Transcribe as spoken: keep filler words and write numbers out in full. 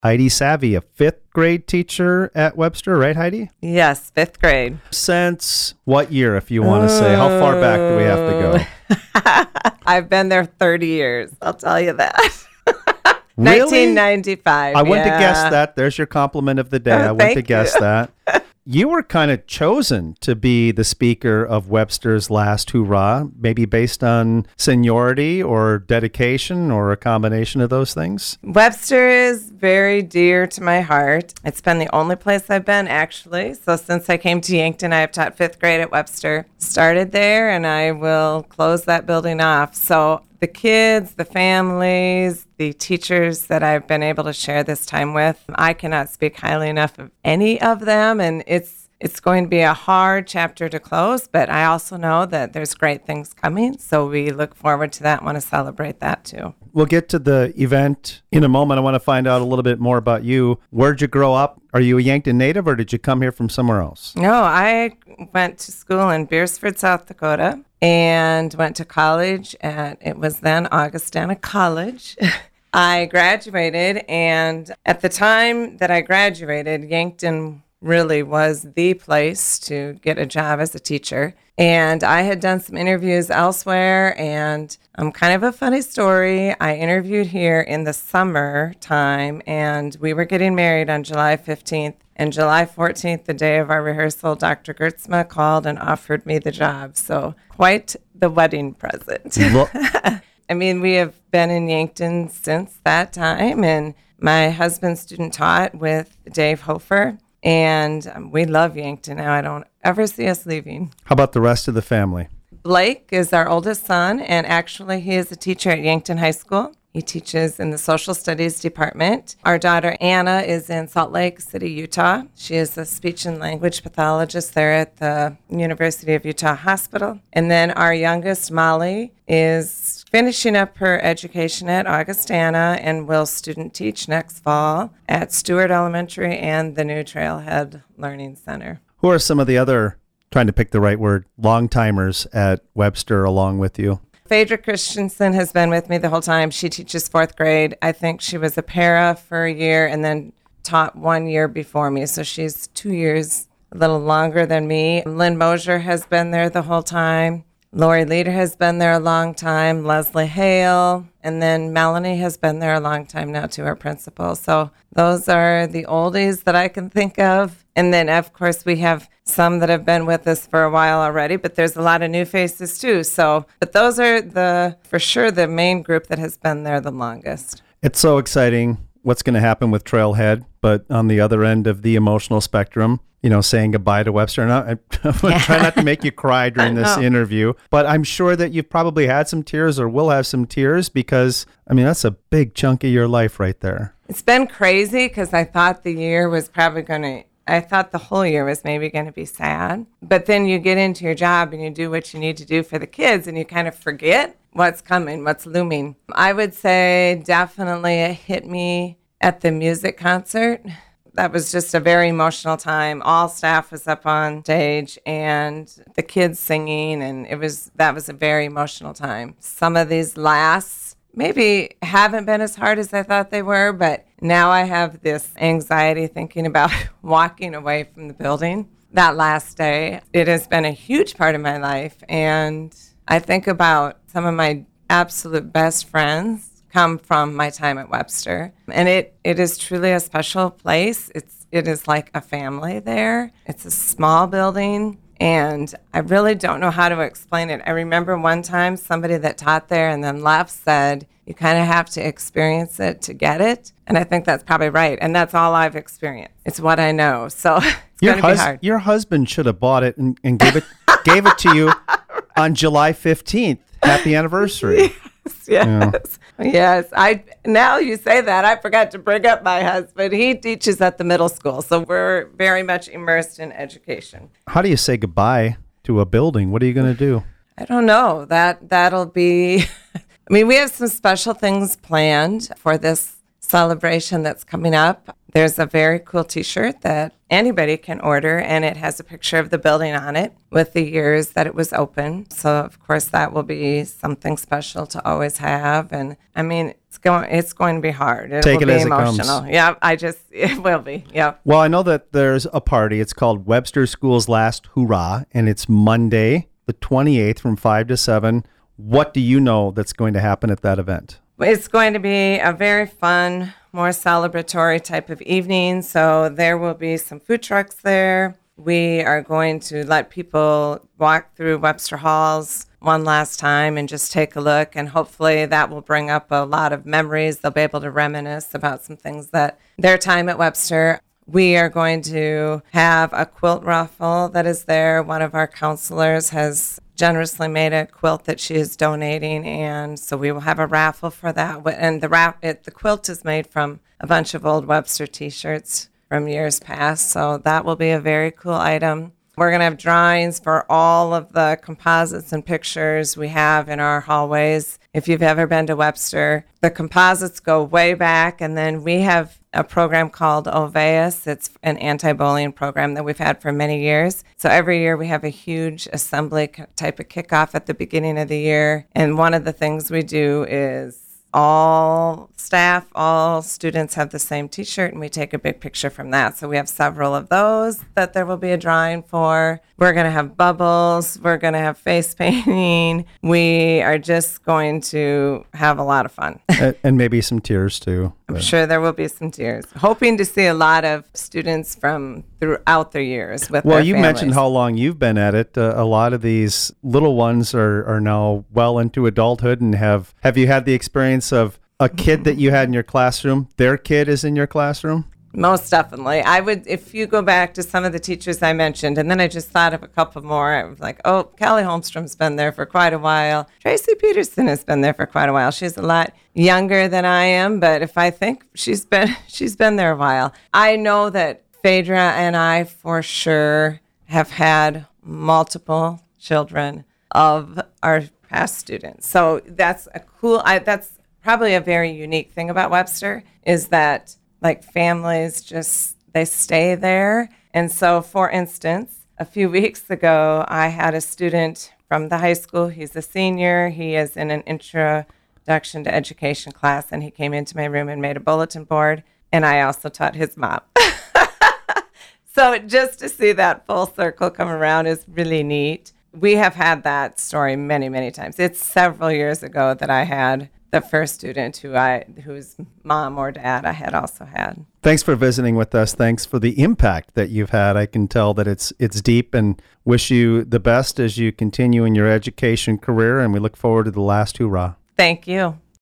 Heidi Savvy, a fifth grade teacher at Webster, right, Heidi? Yes, fifth grade. Since what year, if you want to say? How far back do we have to go? I've been there thirty years. I'll tell you that. Really? nineteen ninety-five. I went yeah. to guess that. There's your compliment of the day. Oh, I went to guess you. that. You were kind of chosen to be the speaker of Webster's last hurrah, maybe based on seniority or dedication or a combination of those things. Webster is very dear to my heart. It's been the only place I've been, actually. So since I came to Yankton, I have taught fifth grade at Webster. Started there, and I will close that building off. So the kids, the families, the teachers that I've been able to share this time with, I cannot speak highly enough of any of them, and it's it's going to be a hard chapter to close, but I also know that there's great things coming, so we look forward to that and want to celebrate that too. We'll get to the event in a moment. I want to find out a little bit more about you. Where'd you grow up? Are you a Yankton native, or did you come here from somewhere else? No, I went to school in Beersford, South Dakota, and went to college at, it was then Augustana College. I graduated, and at the time that I graduated, Yankton really was the place to get a job as a teacher. And I had done some interviews elsewhere, and um, kind of a funny story. I interviewed here in the summer time, and we were getting married on July fifteenth. And July fourteenth, the day of our rehearsal, Doctor Gertzma called and offered me the job. So quite the wedding present. I mean, we have been in Yankton since that time, and my husband student taught with Dave Hofer. And um, we love Yankton now. I don't ever see us leaving. How about the rest of the family? Blake is our oldest son, and actually he is a teacher at Yankton High School. He teaches in the social studies department. Our daughter Anna is in Salt Lake City, Utah. She is a speech and language pathologist there at the University of Utah Hospital. And then our youngest, Molly, is finishing up her education at Augustana and will student teach next fall at Stewart Elementary and the new Trailhead Learning Center. Who are some of the other, trying to pick the right word, long-timers at Webster along with you? Phaedra Christensen has been with me the whole time. She teaches fourth grade. I think she was a para for a year and then taught one year before me. So she's two years, a little longer than me. Lynn Mosier has been there the whole time. Lori Leader has been there a long time. Leslie Hale. And then Melanie has been there a long time now too, our principal. So those are the oldies that I can think of. And then, of course, we have some that have been with us for a while already, but there's a lot of new faces too. So, but those are the, for sure, the main group that has been there the longest. It's so exciting what's going to happen with Trailhead, but on the other end of the emotional spectrum, you know, saying goodbye to Webster. And I, I'm going to try not to make you cry during this interview, but I'm sure that you've probably had some tears or will have some tears because, I mean, that's a big chunk of your life right there. It's been crazy because I thought the year was probably going to, I thought the whole year was maybe going to be sad. But then you get into your job and you do what you need to do for the kids and you kind of forget what's coming, what's looming. I would say definitely it hit me at the music concert. That was just a very emotional time. All staff was up on stage and the kids singing, and it was that was a very emotional time. Some of these lasts maybe haven't been as hard as I thought they were, but now I have this anxiety thinking about walking away from the building. That last day, it has been a huge part of my life, and I think about some of my absolute best friends come from my time at Webster. And it, it is truly a special place. It's it is like a family there. It's a small building, and I really don't know how to explain it. I remember one time somebody that taught there and then left said, you kind of have to experience it to get it. And I think that's probably right. And that's all I've experienced. It's what I know. So it's going to hus- be hard. Your husband should have bought it and, and gave it gave it to you on July fifteenth. Happy anniversary. Yes, yes. Yeah. Yes. I now you say that, I forgot to bring up my husband. He teaches at the middle school, so we're very much immersed in education. How do you say goodbye to a building? What are you going to do? I don't know. That that'll be I mean, we have some special things planned for this celebration that's coming up. There's a very cool t-shirt that anybody can order, and it has a picture of the building on it with the years that it was open. So, of course, that will be something special to always have. And, I mean, it's going it's going to be hard. It Take will it be as emotional. it comes. Yeah, I just, it will be. Yeah. Well, I know that there's a party. It's called Webster School's Last Hurrah, and it's Monday, the twenty-eighth from five to seven. What do you know that's going to happen at that event? It's going to be a very fun, more celebratory type of evening. So there will be some food trucks there. We are going to let people walk through Webster Halls one last time and just take a look. And hopefully that will bring up a lot of memories. They'll be able to reminisce about some things that their time at Webster. We are going to have a quilt raffle that is there. One of our counselors has generously made a quilt that she is donating, and so we will have a raffle for that. And the ra- it, the quilt is made from a bunch of old Webster t-shirts from years past, so that will be a very cool item. We're going to have drawings for all of the composites and pictures we have in our hallways. If you've ever been to Webster, the composites go way back, and then we have a program called Oveus. It's an anti-bullying program that we've had for many years. So every year we have a huge assembly type of kickoff at the beginning of the year, and one of the things we do is all staff, all students have the same t-shirt, and we take a big picture from that. So we have several of those that there will be a drawing for. We're going to have bubbles. We're going to have face painting. We are just going to have a lot of fun. and, and maybe some tears too. I'm sure there will be some tears. Hoping to see a lot of students from throughout their years with well, their you families. mentioned how long you've been at it. Uh, a lot of these little ones are, are now well into adulthood and have, have you had the experience of a kid that you had in your classroom, their kid is in your classroom? Most definitely. I would, if you go back to some of the teachers I mentioned, and then I just thought of a couple more. I was like, oh, Callie Holmstrom's been there for quite a while. Tracy Peterson has been there for quite a while. She's a lot younger than I am, but if I think she's been, she's been there a while. I know that Phaedra and I for sure have had multiple children of our past students. So that's a cool, I, that's probably a very unique thing about Webster is that like families just, they stay there. And so, for instance, a few weeks ago, I had a student from the high school. He's a senior. He is in an introduction to education class, and he came into my room and made a bulletin board, and I also taught his mom. So just to see that full circle come around is really neat. We have had that story many, many times. It's several years ago that I had the first student who I, whose mom or dad I had also had. Thanks for visiting with us. Thanks for the impact that you've had. I can tell that it's it's deep, and wish you the best as you continue in your education career, and we look forward to the last hurrah. Thank you.